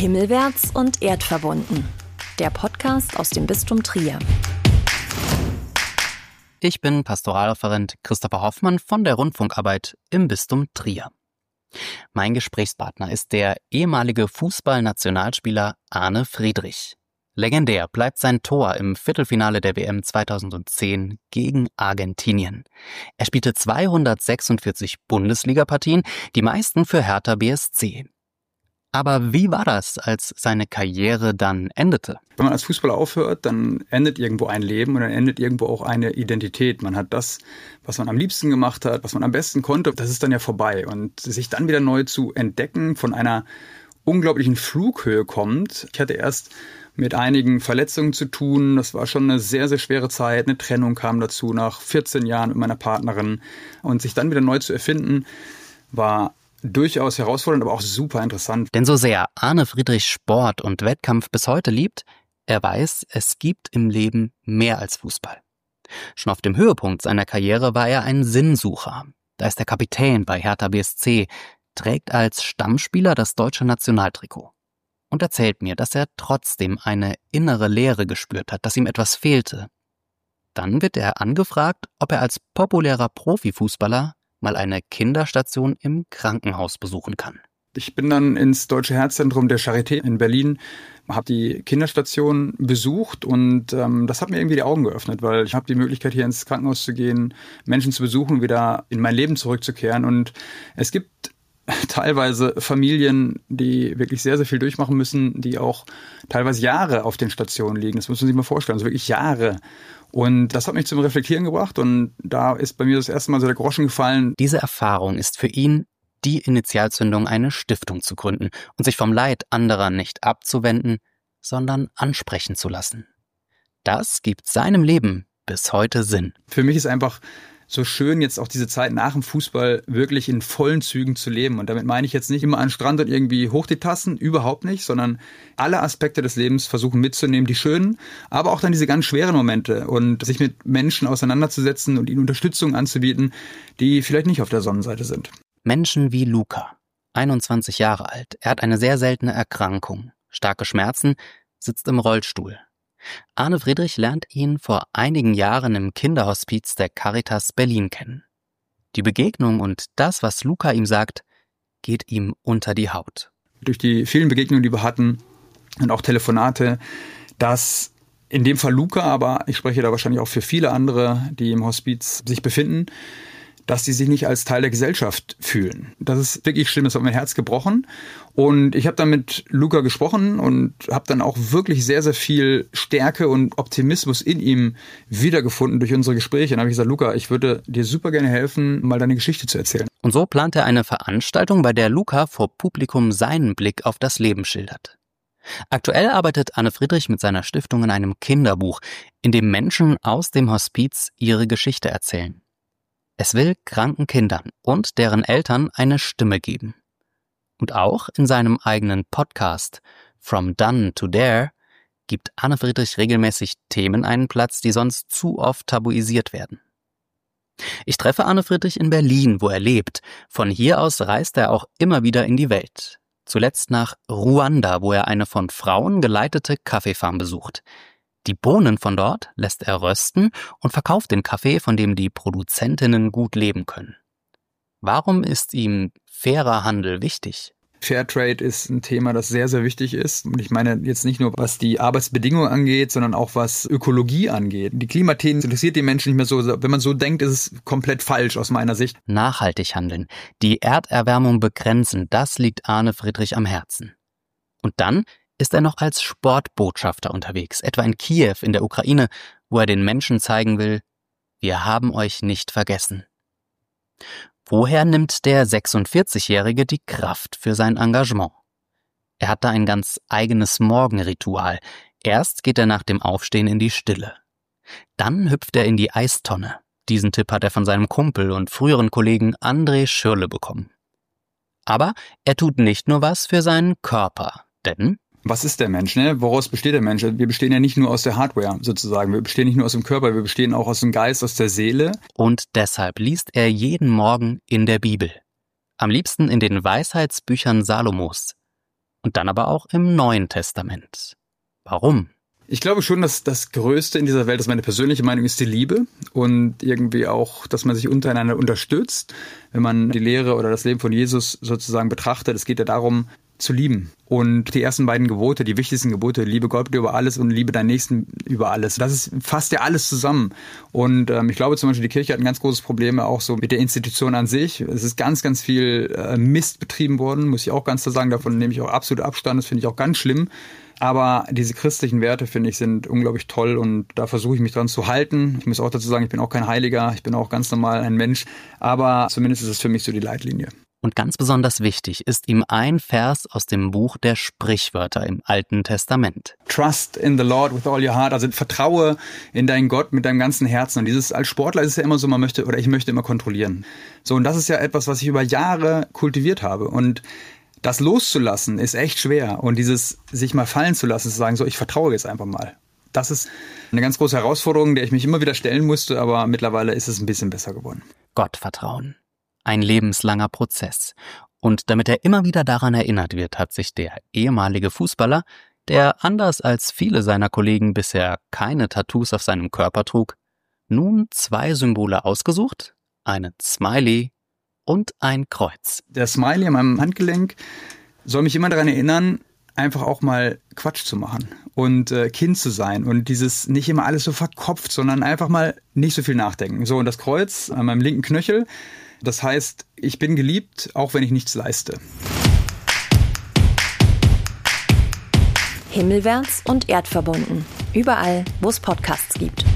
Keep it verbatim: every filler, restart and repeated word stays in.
Himmelwärts und erdverbunden. Der Podcast aus dem Bistum Trier. Ich bin Pastoralreferent Christopher Hoffmann von der Rundfunkarbeit im Bistum Trier. Mein Gesprächspartner ist der ehemalige Fußballnationalspieler Arne Friedrich. Legendär bleibt sein Tor im Viertelfinale der W M zweitausendzehn gegen Argentinien. Er spielte zweihundertsechsundvierzig Bundesligapartien, die meisten für Hertha B S C. Aber wie war das, als seine Karriere dann endete? Wenn man als Fußballer aufhört, dann endet irgendwo ein Leben und dann endet irgendwo auch eine Identität. Man hat das, was man am liebsten gemacht hat, was man am besten konnte, das ist dann ja vorbei. Und sich dann wieder neu zu entdecken, von einer unglaublichen Flughöhe kommt. Ich hatte erst mit einigen Verletzungen zu tun. Das war schon eine sehr, sehr schwere Zeit. Eine Trennung kam dazu nach vierzehn Jahren mit meiner Partnerin. Und sich dann wieder neu zu erfinden, war durchaus herausfordernd, aber auch super interessant. Denn so sehr Arne Friedrich Sport und Wettkampf bis heute liebt, er weiß, es gibt im Leben mehr als Fußball. Schon auf dem Höhepunkt seiner Karriere war er ein Sinnsucher. Da ist er Kapitän bei Hertha B S C, trägt als Stammspieler das deutsche Nationaltrikot und erzählt mir, dass er trotzdem eine innere Leere gespürt hat, dass ihm etwas fehlte. Dann wird er angefragt, ob er als populärer Profifußballer mal eine Kinderstation im Krankenhaus besuchen kann. Ich bin dann ins Deutsche Herzzentrum der Charité in Berlin, habe die Kinderstation besucht und ähm, das hat mir irgendwie die Augen geöffnet, weil ich habe die Möglichkeit, hier ins Krankenhaus zu gehen, Menschen zu besuchen, wieder in mein Leben zurückzukehren. Und es gibt teilweise Familien, die wirklich sehr, sehr viel durchmachen müssen, die auch teilweise Jahre auf den Stationen liegen. Das muss man sich mal vorstellen, also wirklich Jahre. Und das hat mich zum Reflektieren gebracht und da ist bei mir das erste Mal so der Groschen gefallen. Diese Erfahrung ist für ihn die Initialzündung, eine Stiftung zu gründen und sich vom Leid anderer nicht abzuwenden, sondern ansprechen zu lassen. Das gibt seinem Leben bis heute Sinn. Für mich ist einfach so schön, jetzt auch diese Zeit nach dem Fußball wirklich in vollen Zügen zu leben. Und damit meine ich jetzt nicht immer an den Strand und irgendwie hoch die Tassen, überhaupt nicht, sondern alle Aspekte des Lebens versuchen mitzunehmen, die schönen, aber auch dann diese ganz schweren Momente und sich mit Menschen auseinanderzusetzen und ihnen Unterstützung anzubieten, die vielleicht nicht auf der Sonnenseite sind. Menschen wie Luca, einundzwanzig Jahre alt. Er hat eine sehr seltene Erkrankung, starke Schmerzen, sitzt im Rollstuhl. Arne Friedrich lernt ihn vor einigen Jahren im Kinderhospiz der Caritas Berlin kennen. Die Begegnung und das, was Luca ihm sagt, geht ihm unter die Haut. Durch die vielen Begegnungen, die wir hatten und auch Telefonate, dass in dem Fall Luca, aber ich spreche da wahrscheinlich auch für viele andere, die im Hospiz sich befinden, dass sie sich nicht als Teil der Gesellschaft fühlen. Das ist wirklich schlimm, das hat mein Herz gebrochen. Und ich habe dann mit Luca gesprochen und habe dann auch wirklich sehr, sehr viel Stärke und Optimismus in ihm wiedergefunden durch unsere Gespräche. Und dann habe ich gesagt, Luca, ich würde dir super gerne helfen, mal deine Geschichte zu erzählen. Und so plant er eine Veranstaltung, bei der Luca vor Publikum seinen Blick auf das Leben schildert. Aktuell arbeitet Arne Friedrich mit seiner Stiftung an einem Kinderbuch, in dem Menschen aus dem Hospiz ihre Geschichte erzählen. Es will kranken Kindern und deren Eltern eine Stimme geben. Und auch in seinem eigenen Podcast From Done to Dare gibt Arne Friedrich regelmäßig Themen einen Platz, die sonst zu oft tabuisiert werden. Ich treffe Arne Friedrich in Berlin, wo er lebt. Von hier aus reist er auch immer wieder in die Welt. Zuletzt nach Ruanda, wo er eine von Frauen geleitete Kaffeefarm besucht. Die Bohnen von dort lässt er rösten und verkauft den Kaffee, von dem die Produzentinnen gut leben können. Warum ist ihm fairer Handel wichtig? Fairtrade ist ein Thema, das sehr, sehr wichtig ist. Und ich meine jetzt nicht nur, was die Arbeitsbedingungen angeht, sondern auch was Ökologie angeht. Die Klimathemen interessiert die Menschen nicht mehr so. Wenn man so denkt, ist es komplett falsch aus meiner Sicht. Nachhaltig handeln, die Erderwärmung begrenzen, das liegt Arne Friedrich am Herzen. Und dann ist er noch als Sportbotschafter unterwegs, etwa in Kiew in der Ukraine, wo er den Menschen zeigen will, wir haben euch nicht vergessen. Woher nimmt der sechsundvierzigjährige die Kraft für sein Engagement? Er hat da ein ganz eigenes Morgenritual. Erst geht er nach dem Aufstehen in die Stille. Dann hüpft er in die Eistonne. Diesen Tipp hat er von seinem Kumpel und früheren Kollegen André Schürrle bekommen. Aber er tut nicht nur was für seinen Körper, denn was ist der Mensch, ne? Woraus besteht der Mensch? Wir bestehen ja nicht nur aus der Hardware sozusagen. Wir bestehen nicht nur aus dem Körper, wir bestehen auch aus dem Geist, aus der Seele. Und deshalb liest er jeden Morgen in der Bibel. Am liebsten in den Weisheitsbüchern Salomos. Und dann aber auch im Neuen Testament. Warum? Ich glaube schon, dass das Größte in dieser Welt, das ist meine persönliche Meinung, ist die Liebe und irgendwie auch, dass man sich untereinander unterstützt. Wenn man die Lehre oder das Leben von Jesus sozusagen betrachtet, es geht ja darum, zu lieben. Und die ersten beiden Gebote, die wichtigsten Gebote, liebe Gott über alles und liebe deinen Nächsten über alles. Das ist fasst ja alles zusammen. Und ähm, ich glaube zum Beispiel, die Kirche hat ein ganz großes Problem auch so mit der Institution an sich. Es ist ganz, ganz viel äh, Mist betrieben worden, muss ich auch ganz klar sagen. Davon nehme ich auch absolut Abstand. Das finde ich auch ganz schlimm. Aber diese christlichen Werte, finde ich, sind unglaublich toll und da versuche ich mich dran zu halten. Ich muss auch dazu sagen, ich bin auch kein Heiliger, ich bin auch ganz normal ein Mensch. Aber zumindest ist es für mich so die Leitlinie. Und ganz besonders wichtig ist ihm ein Vers aus dem Buch der Sprichwörter im Alten Testament. Trust in the Lord with all your heart, also vertraue in deinen Gott mit deinem ganzen Herzen. Und dieses, als Sportler ist es ja immer so, man möchte, oder ich möchte immer kontrollieren. So, und das ist ja etwas, was ich über Jahre kultiviert habe. Und das loszulassen ist echt schwer. Und dieses sich mal fallen zu lassen, zu sagen, so, ich vertraue jetzt einfach mal. Das ist eine ganz große Herausforderung, der ich mich immer wieder stellen musste, aber mittlerweile ist es ein bisschen besser geworden. Gottvertrauen. Ein lebenslanger Prozess. Und damit er immer wieder daran erinnert wird, hat sich der ehemalige Fußballer, der anders als viele seiner Kollegen bisher keine Tattoos auf seinem Körper trug, nun zwei Symbole ausgesucht, einen Smiley und ein Kreuz. Der Smiley an meinem Handgelenk soll mich immer daran erinnern, einfach auch mal Quatsch zu machen und äh, Kind zu sein und dieses nicht immer alles so verkopft, sondern einfach mal nicht so viel nachdenken. So, und das Kreuz an meinem linken Knöchel, das heißt, ich bin geliebt, auch wenn ich nichts leiste. Himmelwärts und erdverbunden. Überall, wo es Podcasts gibt.